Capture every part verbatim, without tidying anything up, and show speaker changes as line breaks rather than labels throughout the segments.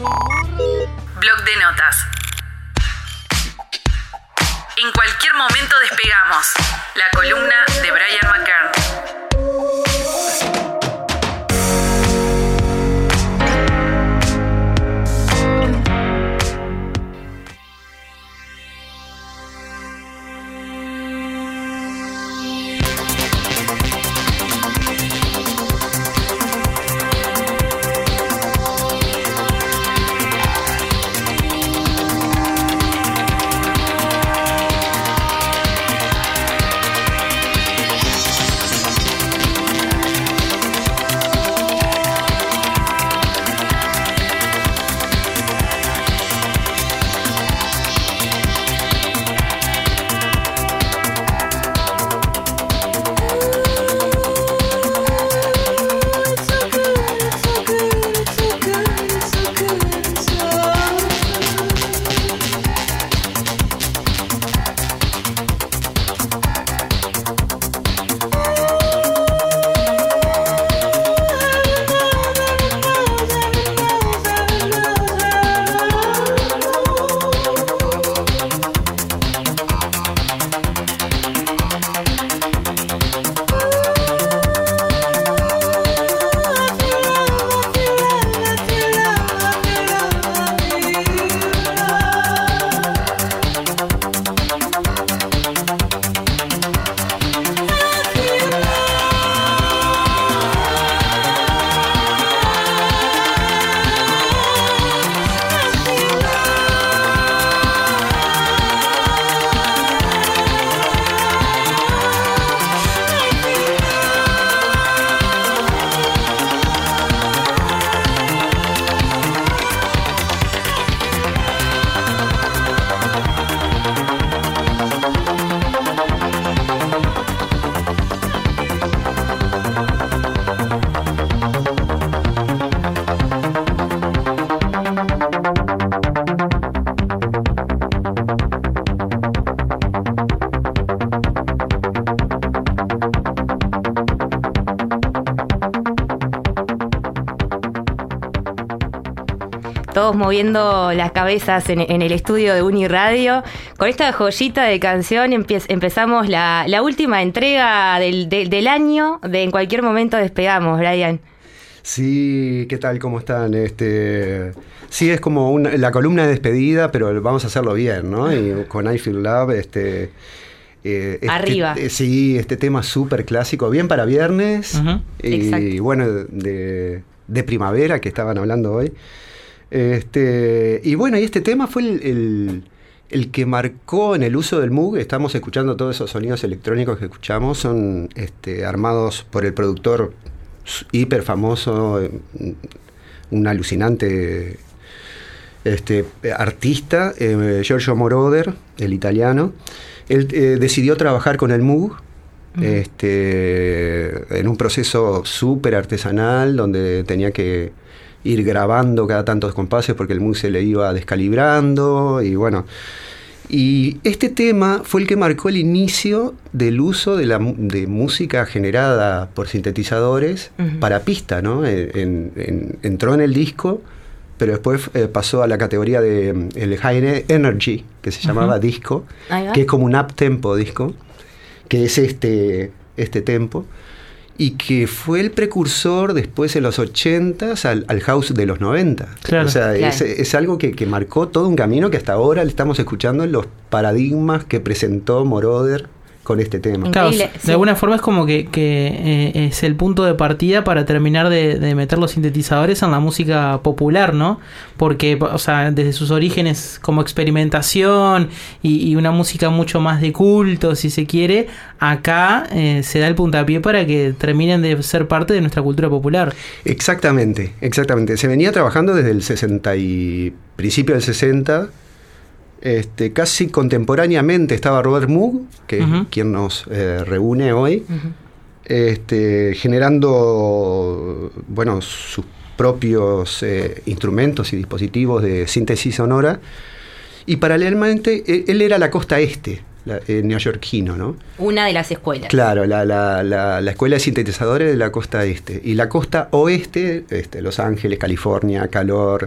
Bloc de notas. En cualquier momento despegamos. La columna de Brian McKern.
Todos moviendo las cabezas en, en el estudio de Uniradio. Con esta joyita de canción empe- empezamos la, la última entrega del, de, del año de En Cualquier Momento Despegamos, Brian.
Sí, ¿qué tal? ¿Cómo están? Este, sí, es como una, la columna de despedida, pero vamos a hacerlo bien, ¿no? Y con I Feel Love, este... Eh, este,
Arriba.
Eh, sí, este tema súper clásico, bien para viernes. Uh-huh. Y
Exacto.
bueno, de, de primavera que estaban hablando hoy. Este, y bueno, y este tema fue el, el, el que marcó en el uso del Moog. Estamos escuchando todos esos sonidos electrónicos que escuchamos, son este, armados por el productor hiper famoso, un alucinante este, artista, eh, Giorgio Moroder, el italiano. Él eh, decidió trabajar con el Moog, uh-huh. este, en un proceso súper artesanal, donde tenía que ir grabando cada tantos compases porque el Moog se le iba descalibrando, y bueno. Y este tema fue el que marcó el inicio del uso de la de música generada por sintetizadores uh-huh. para pista, ¿no? En, en, entró en el disco, pero después eh, pasó a la categoría de el High Energy, que se llamaba uh-huh. disco, que es como un up-tempo disco, que es este, este tempo, y que fue el precursor después en los ochentas al, al house de los noventa. Claro, o sea, claro. es, es algo que, que marcó todo un camino que hasta ahora le estamos escuchando en los paradigmas que presentó Moroder con este tema.
Claro, de sí. alguna forma es como que, que eh, es el punto de partida para terminar de, de meter los sintetizadores en la música popular, ¿no? Porque, o sea, desde sus orígenes como experimentación y, y una música mucho más de culto, si se quiere, acá eh, se da el puntapié para que terminen de ser parte de nuestra cultura popular.
Exactamente, exactamente. Se venía trabajando desde el sesenta y principio del sesenta. Este, casi contemporáneamente estaba Robert Moog, que uh-huh. es quien nos eh, reúne hoy, uh-huh. este, generando bueno, sus propios eh, instrumentos y dispositivos de síntesis sonora, y paralelamente él, él era la costa este, la, eh, neoyorquino, ¿no?
Una de las escuelas.
Claro, la, la, la, la escuela de sintetizadores de la costa este, y la costa oeste, este, Los Ángeles, California, calor,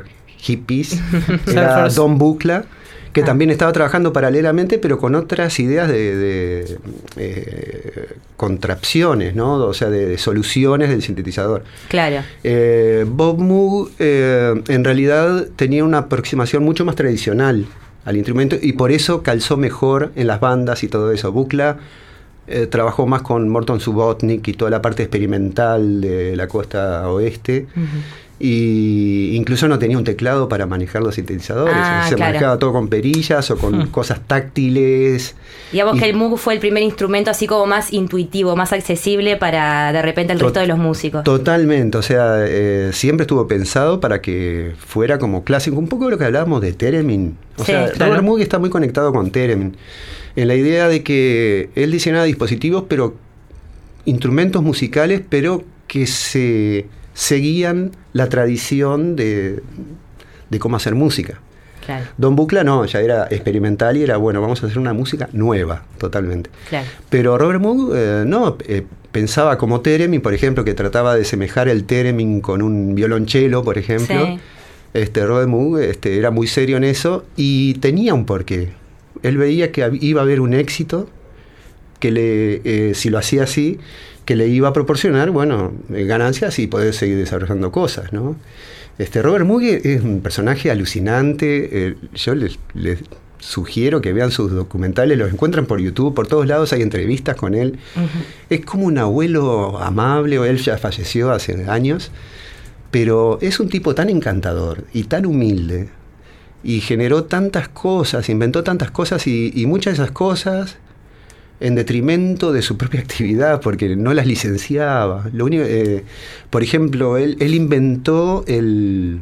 hippies, era Don Buchla, que ah. también estaba trabajando paralelamente, pero con otras ideas de, de eh, contrapciones, ¿no? O sea, de, de soluciones del sintetizador.
Claro.
Eh, Bob Moog eh, en realidad tenía una aproximación mucho más tradicional al instrumento y por eso calzó mejor en las bandas y todo eso. Buchla eh, trabajó más con Morton Subotnick y toda la parte experimental de la costa oeste. Uh-huh. Y incluso no tenía un teclado para manejar los sintetizadores.
Ah,
se
claro.
manejaba todo con perillas o con hmm. cosas táctiles.
Digamos
y
que el Moog fue el primer instrumento así como más intuitivo, más accesible para de repente el to- resto de los músicos.
Totalmente, o sea, eh, siempre estuvo pensado para que fuera como clásico. Un poco lo que hablábamos de Theremin. O
sí,
sea,
claro.
Robert Moog está muy conectado con Theremin. En la idea de que él diseñaba dispositivos, pero instrumentos musicales, pero que se seguían la tradición de, de cómo hacer música.
Claro.
Don Buchla no, ya era experimental y era, bueno, vamos a hacer una música nueva, totalmente.
Claro.
Pero Robert Moog eh, no, eh, pensaba como Theremin, por ejemplo, que trataba de semejar el Theremin con un violonchelo, por ejemplo.
Sí.
Este, Robert Moog este, era muy serio en eso y tenía un porqué. Él veía que iba a haber un éxito, que le, eh, si lo hacía así, que le iba a proporcionar, bueno, ganancias y poder seguir desarrollando cosas, ¿no? Este, Robert Moog es un personaje alucinante. Eh, yo les, les sugiero que vean sus documentales, los encuentran por YouTube, por todos lados hay entrevistas con él. Uh-huh. Es como un abuelo amable, él ya falleció hace años, pero es un tipo tan encantador y tan humilde, y generó tantas cosas, inventó tantas cosas, y, y muchas de esas cosas en detrimento de su propia actividad, porque no las licenciaba. Lo único, eh, por ejemplo, él, él inventó el,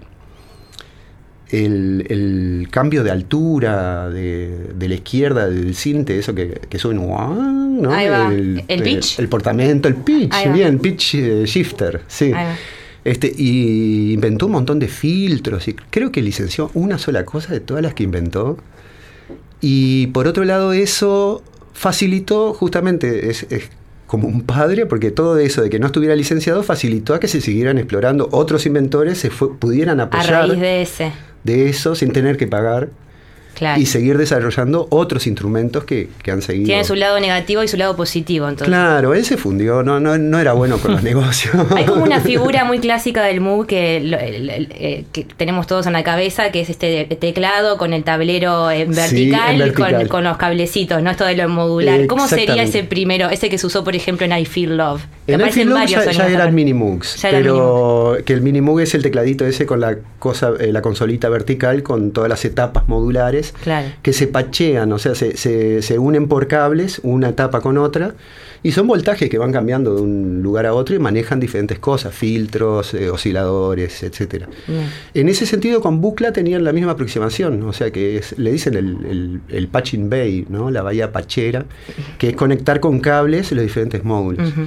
el, el cambio de altura de, de la izquierda del cinte, eso que, que sube un... ¿no?
Ahí va.
El,
¿El pitch?
El, el portamento, el pitch, bien, pitch eh, shifter, sí.
Ahí va.
Este, y inventó un montón de filtros, y creo que licenció una sola cosa de todas las que inventó. Y por otro lado, eso facilitó, justamente, es, es como un padre, porque todo eso de que no estuviera licenciado facilitó a que se siguieran explorando otros inventores, se fue, pudieran apoyar
a raíz de ese
de eso sin tener que pagar. Claro. Y seguir desarrollando otros instrumentos que, que han seguido.
Tiene su lado negativo y su lado positivo, entonces.
Claro, él se fundió, no, no, no era bueno con los negocios.
Hay como una figura muy clásica del Moog que, el, el, el, que tenemos todos en la cabeza, que es este teclado con el tablero en vertical, sí, en vertical. Con, con los cablecitos, ¿no? Esto de lo modular. ¿Cómo sería ese primero, ese que se usó, por ejemplo, en I Feel Love?
En I Feel Love ya, ya eran mini Moogs, pero mini que el mini Moog es el tecladito ese con la cosa, eh, la consolita vertical con todas las etapas modulares,
claro,
que se pachean, o sea, se, se, se unen por cables, una etapa con otra, y son voltajes que van cambiando de un lugar a otro y manejan diferentes cosas, filtros, eh, osciladores, etcétera. Bien. En ese sentido, con Buchla tenían la misma aproximación, o sea, que es, le dicen el, el, el patching bay, ¿no? La bahía pachera, que es conectar con cables los diferentes módulos. Uh-huh.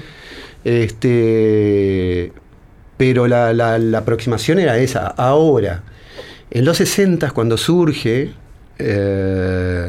Este, pero la, la, la aproximación era esa. Ahora, en los sesenta, cuando surge eh,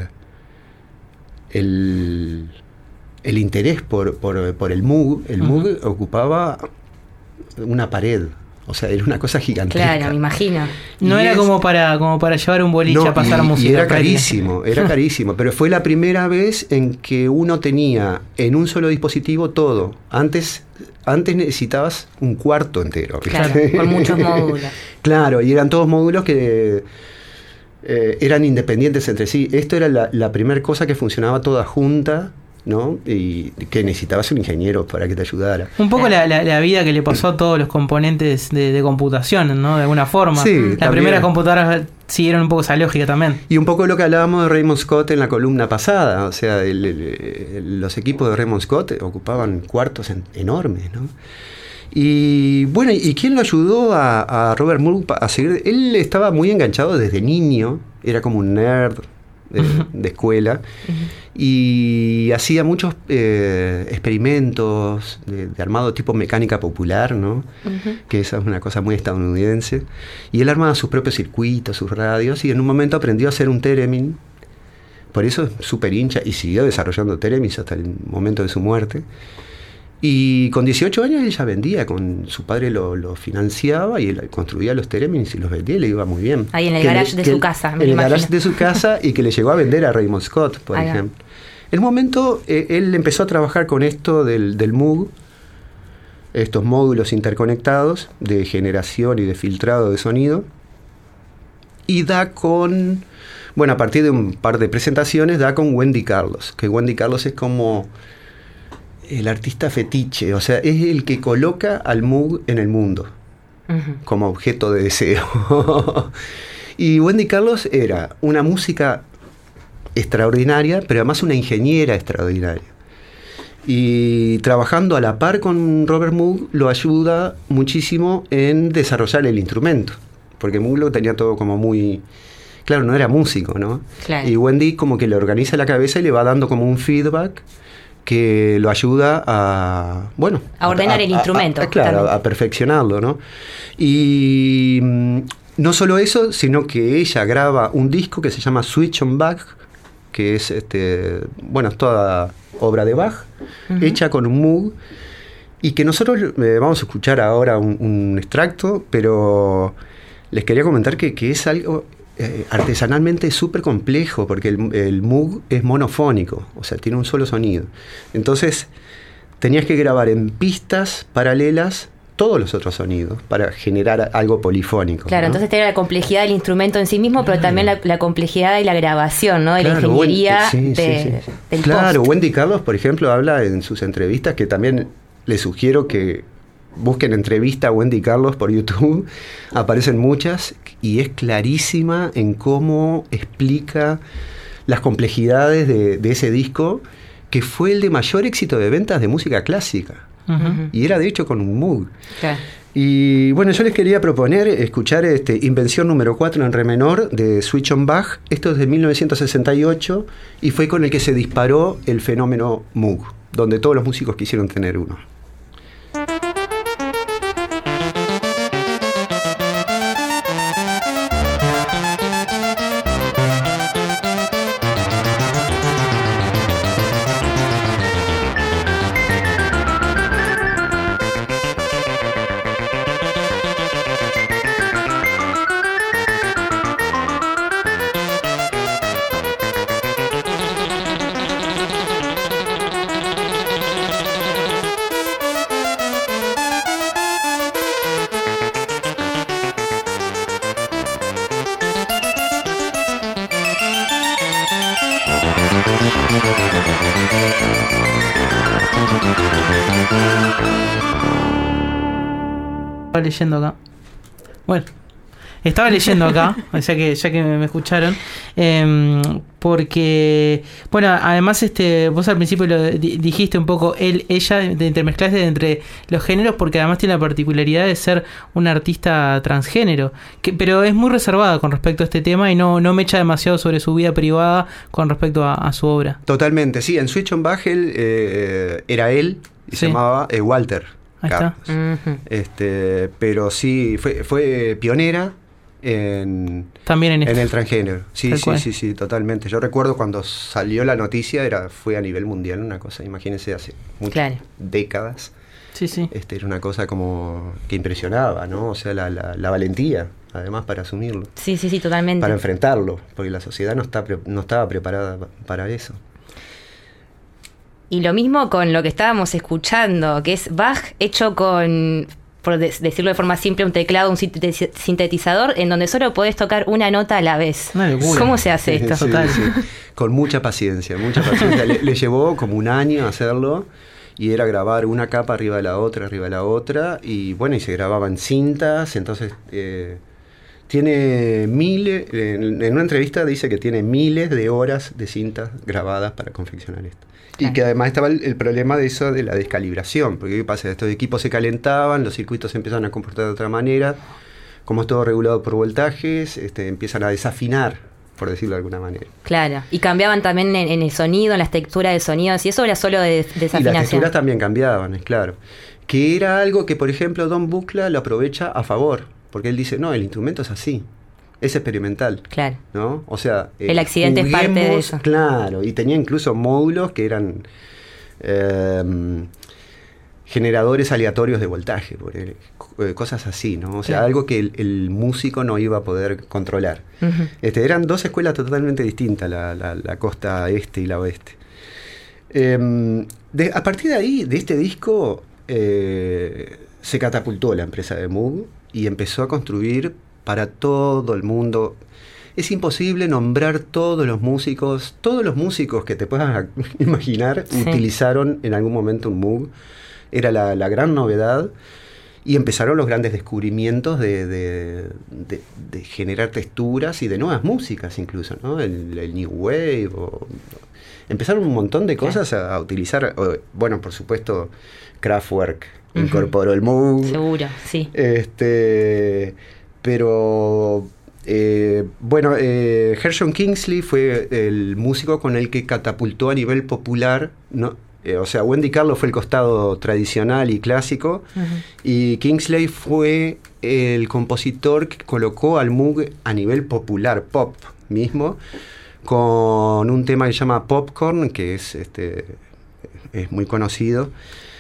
el, el interés por, por, por el Moog, el uh-huh. Moog ocupaba una pared. O sea, era una cosa gigantesca.
Claro, me imagino.
No
y
era
es,
como para como para llevar un boliche no, a pasar
y,
música.
Y era carísimo, era carísimo. Pero fue la primera vez en que uno tenía en un solo dispositivo todo. Antes, antes necesitabas un cuarto entero.
Claro, con muchos módulos.
Claro, y eran todos módulos que eh, eran independientes entre sí. Esto era la, la primera cosa que funcionaba toda junta, ¿no? Y que necesitabas un ingeniero para que te ayudara.
Un poco la, la, la vida que le pasó a todos los componentes de, de computación, ¿no? De alguna forma.
Sí,
las
también.
primeras computadoras siguieron un poco esa lógica también.
Y un poco lo que hablábamos de Raymond Scott en la columna pasada. O sea, el, el, el, los equipos de Raymond Scott ocupaban cuartos en, enormes, ¿no? Y bueno, ¿y quién lo ayudó a, a Robert Moog a seguir? Él estaba muy enganchado desde niño, era como un nerd de, uh-huh. de escuela, uh-huh. y hacía muchos eh, experimentos de, de armado tipo mecánica popular, ¿no? Uh-huh. Que esa es una cosa muy estadounidense. Y él armaba sus propios circuitos, sus radios, y en un momento aprendió a hacer un Theremin. Por eso es súper hincha y siguió desarrollando Theremin hasta el momento de su muerte. Y con dieciocho años ella vendía, con su padre lo, lo financiaba y él construía los Theremin's y los vendía y le iba muy bien.
Ahí en el
que
garage
le,
de
que
su
el,
casa, me
En el
imagino.
garage de su casa y que le llegó a vender a Raymond Scott, por
Ahí
ejemplo. En un momento eh, él empezó a trabajar con esto del, del Moog, estos módulos interconectados de generación y de filtrado de sonido, y da con, bueno, a partir de un par de presentaciones, da con Wendy Carlos, que Wendy Carlos es como el artista fetiche, o sea, es el que coloca al Moog en el mundo, uh-huh, como objeto de deseo. Y Wendy Carlos era una música extraordinaria, pero además una ingeniera extraordinaria. Y trabajando a la par con Robert Moog lo ayuda muchísimo en desarrollar el instrumento, porque Moog lo tenía todo como muy... Claro, no era músico, ¿no? Claro. Y Wendy como que le organiza la cabeza y le va dando como un feedback que lo ayuda a... Bueno...
A ordenar a, el a, instrumento.
A, a, claro, a, a perfeccionarlo, ¿no? Y mm, no solo eso, sino que ella graba un disco que se llama Switch on Bach, que es, este bueno, es toda obra de Bach, uh-huh, hecha con un Moog, y que nosotros eh, vamos a escuchar ahora un, un extracto, pero les quería comentar que, que es algo eh, artesanalmente súper complejo, porque el, el Moog es monofónico, o sea, tiene un solo sonido. Entonces, tenías que grabar en pistas paralelas todos los otros sonidos para generar algo polifónico.
Claro, ¿no? Entonces tenía la complejidad del instrumento en sí mismo, claro, pero también la, la complejidad de la grabación, ¿no? De claro, la ingeniería
Wendy, sí,
de,
sí, sí.
del
Claro,
post.
Wendy Carlos, por ejemplo, habla en sus entrevistas, que también les sugiero que busquen entrevista a Wendy Carlos por YouTube, aparecen muchas, y es clarísima en cómo explica las complejidades de, de ese disco, que fue el de mayor éxito de ventas de música clásica. Uh-huh. Y era de hecho con un Moog. Okay. Y bueno, yo les quería proponer escuchar este, Invención número cuatro en re menor de Switch on Bach. Esto es de mil novecientos sesenta y ocho y fue con el que se disparó el fenómeno Moog, donde todos los músicos quisieron tener uno.
Estaba leyendo acá. Bueno, estaba leyendo acá, ya que ya que me escucharon, eh, porque, bueno, además este vos al principio lo di- dijiste un poco, él, ella, de intermezclaste entre los géneros, porque además tiene la particularidad de ser una artista transgénero, que, pero es muy reservada con respecto a este tema y no, no me echa demasiado sobre su vida privada con respecto a, a su obra.
Totalmente, sí, en Switch on Bach él, eh, era él y sí. se llamaba eh, Walter.
Ahí está.
Uh-huh. Este, pero sí, fue, fue pionera en,
también en,
en el transgénero. Sí,
Tal
sí,
cual.
sí, sí, totalmente. Yo recuerdo cuando salió la noticia, era fue a nivel mundial una cosa, imagínense, hace muchas
claro.
décadas.
Sí, sí.
Este, era una cosa como que impresionaba, ¿no? O sea, la, la, la valentía, además, para asumirlo.
Sí, sí, sí, totalmente.
Para enfrentarlo, porque la sociedad no, está, no estaba preparada para eso.
Y lo mismo con lo que estábamos escuchando, que es Bach hecho con, por de- decirlo de forma simple, un teclado, un sintetiz- sintetizador, en donde solo podés tocar una nota a la vez.
Una locura.
¿Cómo se hace esto?
Sí,
Total.
sí. Con mucha paciencia, mucha paciencia. le, le llevó como un año hacerlo, y era grabar una capa arriba de la otra, arriba de la otra, y bueno, y se grababan cintas, entonces... Eh, tiene miles, en, en una entrevista dice que tiene miles de horas de cintas grabadas para confeccionar esto. Claro. Y que además estaba el, el problema de eso de la descalibración, porque ¿qué pasa? Estos equipos se calentaban, los circuitos se empiezan a comportar de otra manera, como es todo regulado por voltajes, este, empiezan a desafinar, por decirlo de alguna manera.
Claro, y cambiaban también en, en el sonido, en las texturas de sonidos, y eso era solo de desafinación.
Y las texturas también cambiaban, es claro. Que era algo que, por ejemplo, Don Buchla lo aprovecha a favor. Porque él dice, no, el instrumento es así, es experimental.
Claro.
¿No? O sea, eh,
el accidente es parte de eso.
Claro, y tenía incluso módulos que eran, eh, generadores aleatorios de voltaje, por el, eh, cosas así, ¿no? O sea,
Claro.
algo que el, el músico no iba a poder controlar.
Ujú.
Este, eran dos escuelas totalmente distintas, la, la, la costa este y la oeste. Eh, de, a partir de ahí, de este disco, eh, se catapultó la empresa de Moog y empezó a construir para todo el mundo. Es imposible nombrar todos los músicos, todos los músicos que te puedas imaginar
Sí.
utilizaron en algún momento un Moog. Era la, la gran novedad. Y empezaron los grandes descubrimientos de, de, de, de generar texturas y de nuevas músicas incluso, ¿no? El, el New Wave. O, empezaron un montón de cosas a, a utilizar. O, bueno, por supuesto, Kraftwerk
Ujú.
incorporó el Moog.
Seguro, sí.
Este, pero eh, bueno, eh, Gershon Kingsley fue el músico con el que catapultó a nivel popular, ¿no? Eh, o sea, Wendy Carlos fue el costado tradicional y clásico,
Ujú.
y Kingsley fue el compositor que colocó al Moog a nivel popular, pop mismo, con un tema que se llama Popcorn, que es, este, es muy conocido.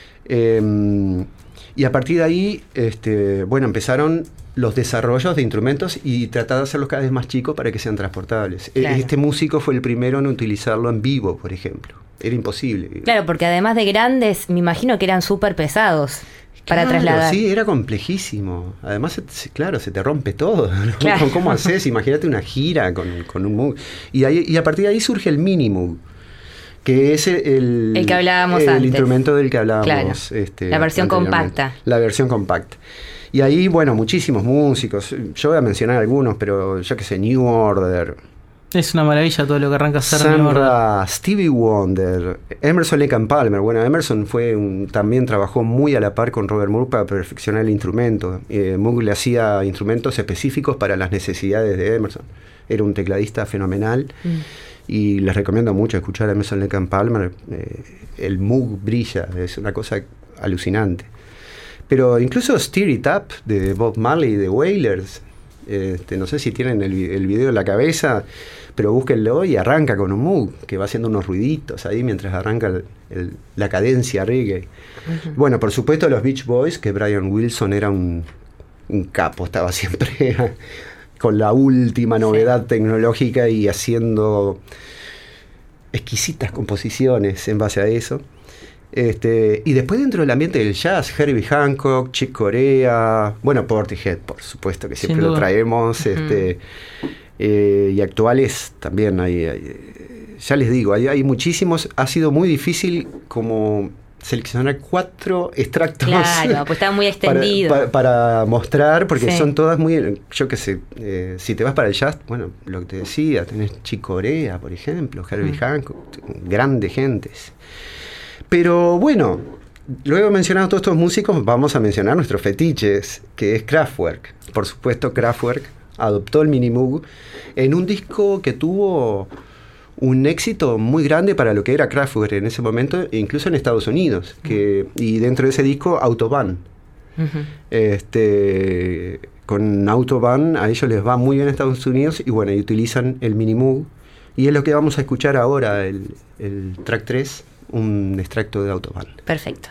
Eh, y a partir de ahí, este, bueno, empezaron los desarrollos de instrumentos y tratar de hacerlos cada vez más chicos para que sean transportables.
Claro.
Este músico fue el primero en utilizarlo en vivo, por ejemplo. Era imposible.
Claro, porque además de grandes, me imagino que eran súper pesados para
Claro,
trasladar.
Sí, era complejísimo. Además, se- se- claro, se te rompe todo, ¿no?
Claro.
¿Cómo haces? Imagínate una gira con, con un Moog. Y, ahí, y a partir de ahí surge el Mini Moog, que es el,
El que hablábamos
el
antes.
instrumento del que hablábamos.
Claro.
este,
La versión
anteriormente.
compacta.
La versión compacta. Y ahí, bueno, muchísimos músicos. Yo voy a mencionar algunos, pero yo qué sé, New Order,
Es una maravilla todo lo que arranca a hacer
Sun
New Order.
Ra, Stevie Wonder, Emerson Lake and Palmer. Bueno, Emerson fue un, también trabajó muy a la par con Robert Moog para perfeccionar el instrumento. Eh, Moog le hacía instrumentos específicos para las necesidades de Emerson. Era un tecladista fenomenal.
Mm.
Y les recomiendo mucho escuchar a Emerson Lake and Palmer. Eh, el Moog brilla, es una cosa alucinante. Pero incluso Stir It Up de Bob Marley y de Wailers, este, no sé si tienen el, vi- el video en la cabeza, pero búsquenlo y arranca con un Moog que va haciendo unos ruiditos ahí mientras arranca el- el- la cadencia reggae.
Ujú.
Bueno, por supuesto los Beach Boys, que Brian Wilson era un, un capo, estaba siempre con la última novedad tecnológica y haciendo exquisitas composiciones en base a eso. Este, y después dentro del ambiente del jazz, Herbie Hancock, Chick Corea, bueno, Portishead, por supuesto, que
Sin
siempre lo
duda.
traemos,
Ujú.
este, eh, y actuales también hay, hay- ya les digo, hay, hay muchísimos. Ha sido muy difícil como seleccionar cuatro extractos
Claro, pues estaba muy
para,
extendido.
para- para mostrar, porque
Sí.
son todas muy, yo qué sé, eh, si te vas para el jazz, bueno, lo que te decía, tenés Chick Corea, por ejemplo, Herbie
Mm.
Hancock, grandes gentes. Pero bueno, luego de mencionar todos estos músicos, vamos a mencionar nuestros fetiches, que es Kraftwerk. Por supuesto, Kraftwerk adoptó el Mini Moog en un disco que tuvo un éxito muy grande para lo que era Kraftwerk en ese momento, incluso en Estados Unidos. Que, y dentro de ese disco, Autobahn.
Ujú.
Este, con Autobahn a ellos les va muy bien en Estados Unidos y bueno, y utilizan el Mini Moog. Y es lo que vamos a escuchar ahora, el, el track tres, un extracto de Autobahn.
Perfecto.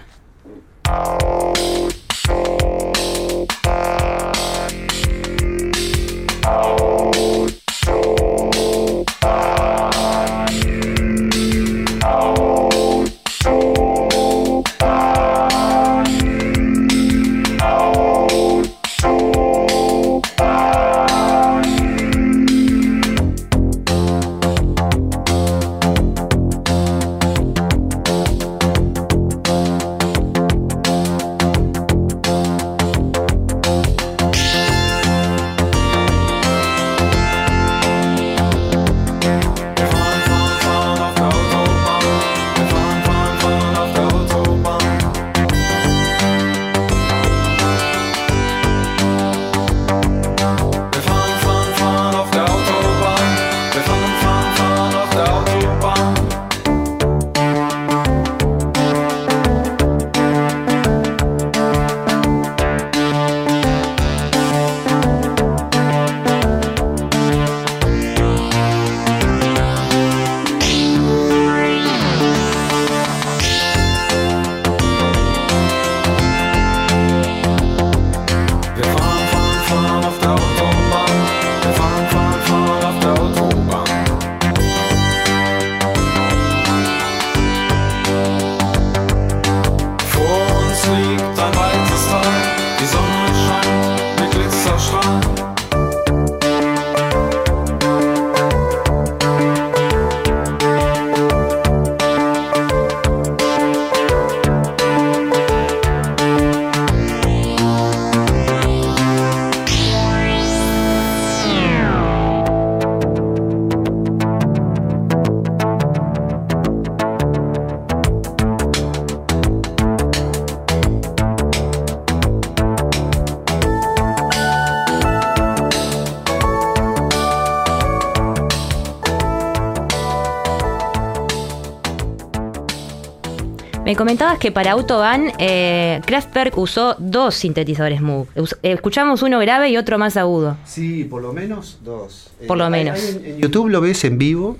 Thank
Me comentabas que para Autobahn, eh, Kraftwerk usó dos sintetizadores Moog. Us- escuchamos uno grave y otro más agudo.
Sí, por lo menos dos.
Por lo
Eh,
menos.
hay- hay en, en YouTube lo ves en vivo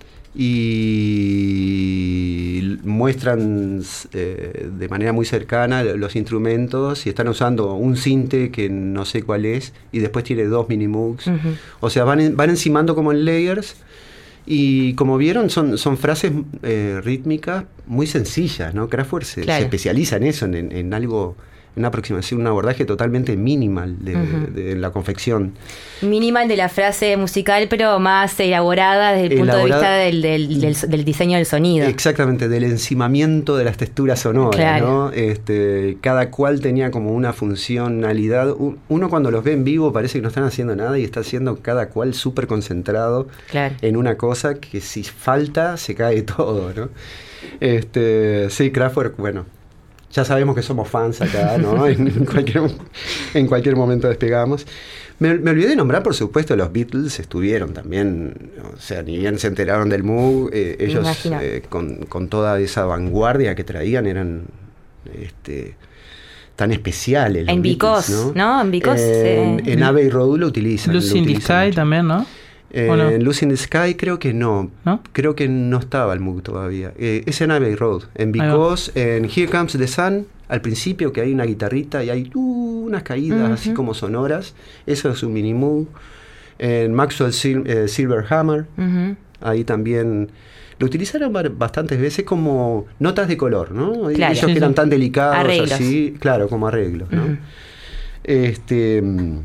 y muestran eh, de manera muy cercana los instrumentos y están usando un sinte que no sé cuál es y después tiene dos mini Moogs.
Ujú.
O sea, van, en- van encimando como en layers. Y como vieron, son, son frases eh, rítmicas muy sencillas, ¿no? Kraftwerk se,
Claro.
se especializa en eso, en, en, en algo, en una aproximación, un abordaje totalmente minimal de,
Ujú.
de- de la confección.
Minimal de la frase musical, pero más elaborada desde el punto de
Elaborada.
vista del, del, del, del diseño del sonido.
Exactamente, del encimamiento de las texturas sonoras,
Claro.
¿no? Este, cada cual tenía como una funcionalidad. U- Uno cuando los ve en vivo parece que no están haciendo nada y está haciendo cada cual súper concentrado
Claro.
en una cosa que si falta se cae todo, ¿no? Este, sí, Kraftwerk, bueno, ya sabemos que somos fans acá, ¿no? en, en cualquier, en cualquier momento despegamos. Me, me olvidé de nombrar, por supuesto, los Beatles estuvieron también, o sea, ni bien se enteraron del Moog, eh, ellos
imagino.
eh, con, con toda esa vanguardia que traían eran este, tan especiales. los
En
Beatles,
Because, ¿no? En Because,
En,
eh,
en Abbey Road lo utilizan.
Lucy
lo
in the
utilizan
Sky
mucho.
también, ¿no?
Eh,
¿O no?
En Lucy in the Sky creo que no.
¿No?
Creo que no estaba el Moog todavía. Eh, es en Abbey Road. En
Ahí va.
Because, en Here Comes the Sun, al principio que hay una guitarrita y hay uh, unas caídas
Ujú.
así como sonoras. Eso es un mini Moog. En Maxwell Sil- eh, Silverhammer,
Ujú.
ahí también lo utilizaron ba- bastantes veces como notas de color, ¿no?
Claro.
Ellos
Sí,
que
sí.
eran tan delicados
Arreglos.
así, claro, como arreglos, ¿no?
Ujú.
Este, mm,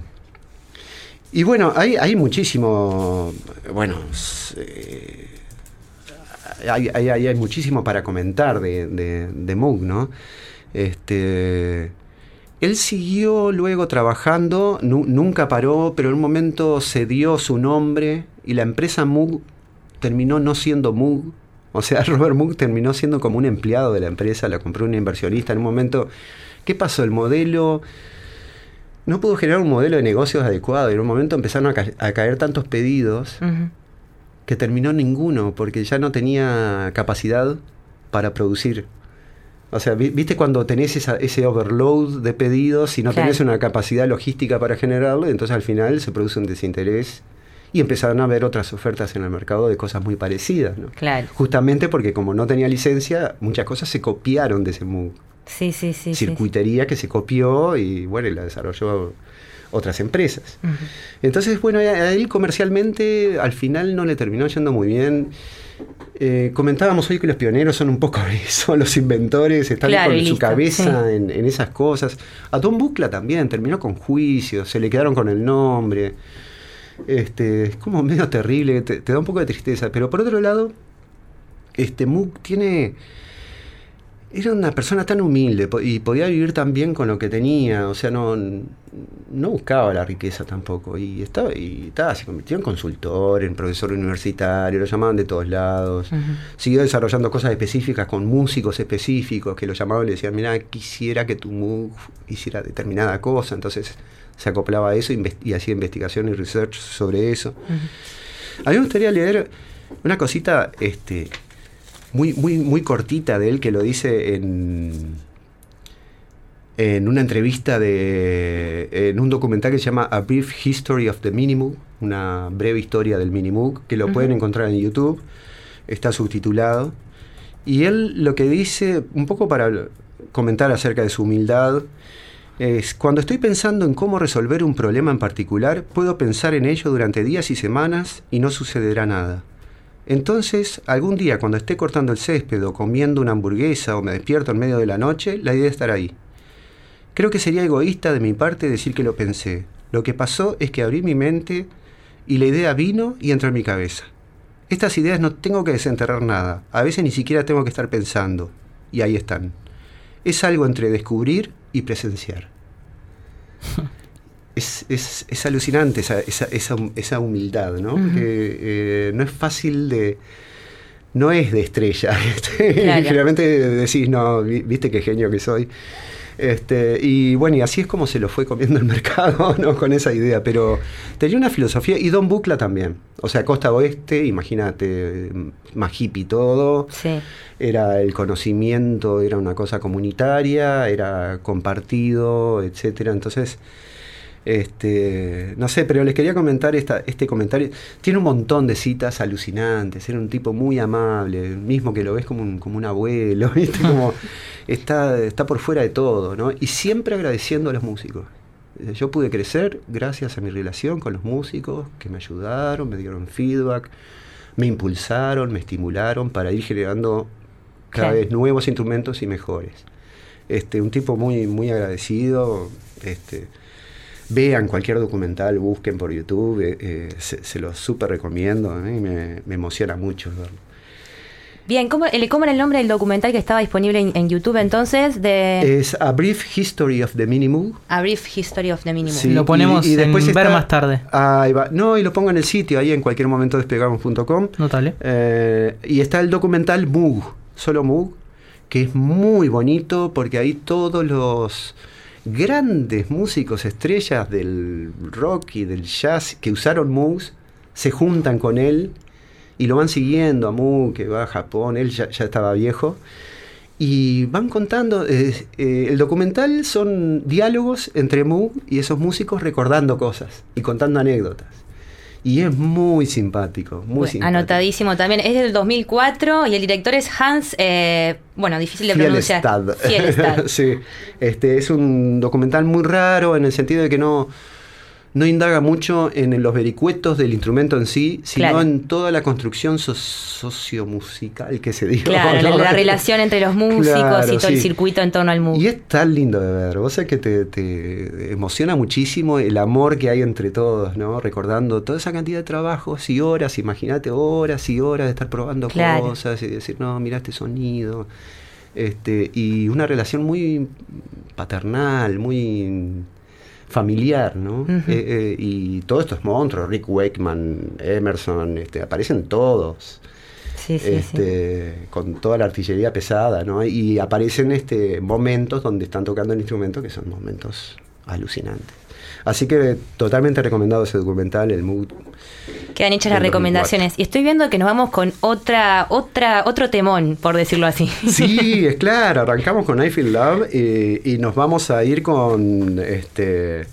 y bueno, hay, hay muchísimo, bueno, s- eh, hay, hay, hay- hay muchísimo para comentar de, de, de Moog, ¿no? Este, él siguió luego trabajando, nu- nunca paró, pero en un momento cedió su nombre y la empresa Moog terminó no siendo Moog. O sea, Robert Moog terminó siendo como un empleado de la empresa, la compró un inversionista en un momento. ¿Qué pasó? El modelo no pudo generar un modelo de negocios adecuado y en un momento empezaron a, ca- a caer tantos pedidos
Ujú.
que terminó ninguno porque ya no tenía capacidad para producir. O sea, vi- viste cuando tenés esa- ese overload de pedidos y no
Claro.
tenés una capacidad logística para generarlo, entonces al final se produce un desinterés y empezaron a haber otras ofertas en el mercado de cosas muy parecidas, ¿no?
Claro.
Justamente porque como no tenía licencia, muchas cosas se copiaron de ese Moog.
Sí, sí, sí. sí.
Circuitería que se copió y bueno, y la desarrolló otras empresas.
Ujú.
Entonces, bueno, a a él comercialmente al final no le terminó yendo muy bien. Eh, comentábamos hoy que los pioneros son un poco eso, los inventores, están
Claro,
con
y
su
listo,
cabeza
sí.
en, en esas cosas. A Tom Buchla también terminó con juicios, se le quedaron con el nombre. Este, es como medio terrible, te, te da un poco de tristeza. Pero por otro lado, este Moog tiene... Era una persona tan humilde po- y podía vivir tan bien con lo que tenía, o sea, no, no buscaba la riqueza tampoco. Y estaba, y estaba, se convirtió en consultor, en profesor universitario, lo llamaban de todos lados.
Ujú.
Siguió desarrollando cosas específicas con músicos específicos que lo llamaban y le decían, mira, quisiera que tu Moog hiciera determinada cosa. Entonces se acoplaba a eso inves- y hacía investigación y research sobre eso.
Ujú.
A mí me gustaría leer una cosita este, muy, muy, muy cortita de él que lo dice en, en una entrevista de en un documental que se llama A Brief History of the Mini Moog, una breve historia del Mini Moog, que lo
Ujú.
pueden encontrar en YouTube, está subtitulado. Y él lo que dice, un poco para comentar acerca de su humildad, es: cuando estoy pensando en cómo resolver un problema en particular, puedo pensar en ello durante días y semanas y no sucederá nada. Entonces, algún día cuando esté cortando el césped o comiendo una hamburguesa o me despierto en medio de la noche, la idea estará ahí. Creo que sería egoísta de mi parte decir que lo pensé. Lo que pasó es que abrí mi mente y la idea vino y entró en mi cabeza. Estas ideas no tengo que desenterrar nada. A veces ni siquiera tengo que estar pensando. Y ahí están. Es algo entre descubrir y presenciar. Es, es, es alucinante esa, esa, esa, esa humildad, ¿no?
Ujú.
Porque eh, no es fácil de... No es de estrella. este,
Claro.
Generalmente decís, no, vi- viste qué genio que soy. Este, y bueno, y así es como se lo fue comiendo el mercado, ¿no? Con esa idea. Pero tenía una filosofía, y Don Buchla también. O sea, costa oeste, imagínate, más hippie todo.
Sí.
Era el conocimiento, era una cosa comunitaria, era compartido, etcétera. Entonces, este, no sé, pero les quería comentar esta, este comentario. Tiene un montón de citas alucinantes. Era un tipo muy amable, mismo que lo ves como un, como un abuelo, ¿viste? Como está, está por fuera de todo, ¿no? Y siempre agradeciendo a los músicos. Yo pude crecer gracias a mi relación con los músicos que me ayudaron, me dieron feedback, me impulsaron, me estimularon para ir generando cada
Claro.
vez nuevos instrumentos y mejores. Este, un tipo muy, muy agradecido. Este, vean cualquier documental, busquen por YouTube, eh, eh, se, se los súper recomiendo. A mí me, me emociona mucho verlo.
Bien, ¿cómo, el- ¿cómo era el nombre del documental que estaba disponible en, en YouTube entonces? De
Es A Brief History of the Mini-Moog.
A Brief History of the Minimum.
Sí,
Lo ponemos
y- y después
en ver
está-
más tarde.
Ahí va. No, y lo pongo en el sitio, ahí en cualquier momento despegamos punto com.
Notable.
Eh, y está el documental Moog, solo Moog, que es muy bonito porque ahí todos los grandes músicos estrellas del rock y del jazz que usaron Moogs se juntan con él y lo van siguiendo a Moog, que va a Japón. Él ya, ya estaba viejo. Y van contando, eh, eh, el documental son diálogos entre Moog y esos músicos recordando cosas y contando anécdotas. Y es muy simpático, muy
Bueno,
simpático.
anotadísimo también. Es del dos mil cuatro y el director es Hans, eh, bueno, difícil de pronunciar.
Fjellstad.
Fjellstad.
Sí, este, es un documental muy raro en el sentido de que no, no indaga mucho en los vericuetos del instrumento en sí, sino
Claro.
en toda la construcción so- sociomusical que se dio.
Claro, la,
¿no?
la relación entre los músicos
Claro,
y todo el
sí.
circuito en torno al Moog.
Y es tan lindo de ver, vos sabés que te, te emociona muchísimo el amor que hay entre todos, ¿no? Recordando toda esa cantidad de trabajos y horas, imagínate horas y horas de estar probando
Claro.
cosas y decir, no, mira este sonido. Este, y una relación muy paternal, muy familiar, ¿no?
Ujú.
Eh, eh, y todos estos monstruos, Rick Wakeman, Emerson, este, aparecen todos.
Sí, sí, sí.
Este, con toda la artillería pesada, ¿no? Y aparecen este, momentos donde están tocando el instrumento que son momentos alucinantes. Así que totalmente recomendado ese documental, el Moog.
Quedan hechas las
del
recomendaciones. Y estoy viendo que nos vamos con otra, otra, otro temón, por decirlo así.
Sí, es claro, arrancamos con I Feel Love eh, y nos vamos a ir con este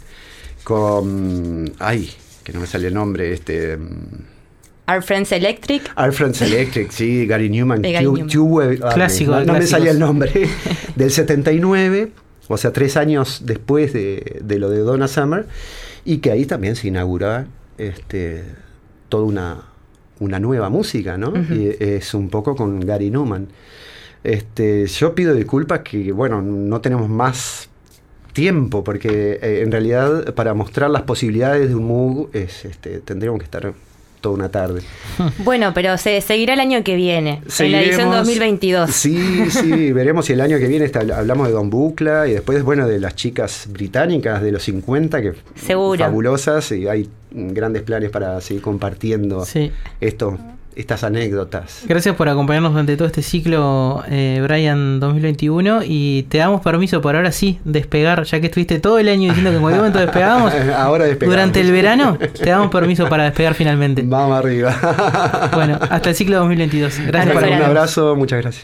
con ay, que no me sale el nombre, este
Our Friends Electric.
Our Friends Electric, sí, Gary Newman,
De Gary
Two-
Newman.
Two- ah,
Clásico
no,
de
no me
clásicos.
salía el nombre, del setenta y nueve, o sea, tres años después de, de lo de Donna Summer, y que ahí también se inaugura este, toda una, una nueva música, ¿no?
Ujú.
Y es un poco con Gary Newman. Este, yo pido disculpas que, bueno, no tenemos más tiempo, porque eh, en realidad para mostrar las posibilidades de un Moog es, este, tendríamos que estar toda una tarde.
Bueno, pero se seguirá el año que viene, en la edición
Seguiremos.
dos mil veintidós.
Sí, sí, veremos si el año que viene está, hablamos de Don Buchla y después, bueno, de las chicas británicas de los cincuenta, que
Seguro.
fabulosas, y hay grandes planes para seguir compartiendo
Sí.
esto, estas anécdotas.
Gracias por acompañarnos durante todo este ciclo, eh, Brian dos mil veintiuno, y te damos permiso por ahora sí despegar, ya que estuviste todo el año diciendo que en cualquier momento despegamos.
Ahora despegamos.
Durante el verano te damos permiso para despegar finalmente.
Vamos arriba.
Bueno, hasta el ciclo dos mil veintidós. Gracias
Hasta
por
el
Un
verano.
abrazo, muchas gracias.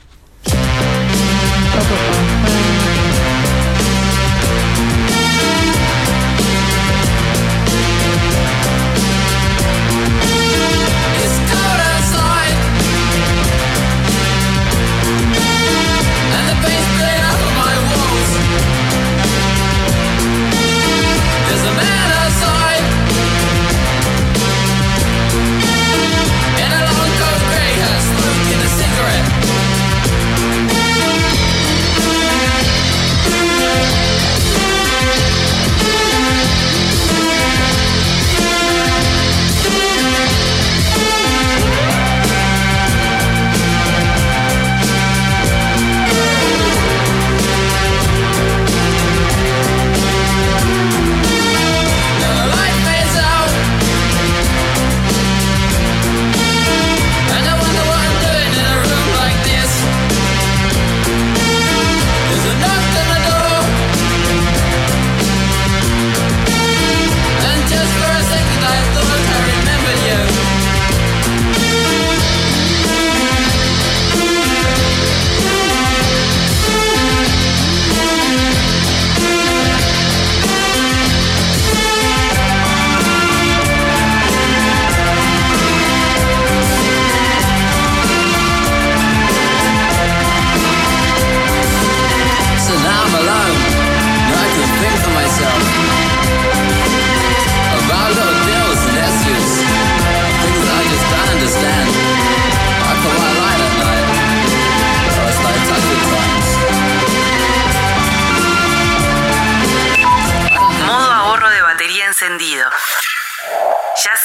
It's cold outside, and the paint's bled off of my walls. There's a man outside, in a long coat grey hat, smoking a cigarette.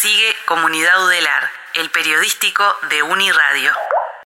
sigue Comunidad Udelar, el periodístico de Uniradio.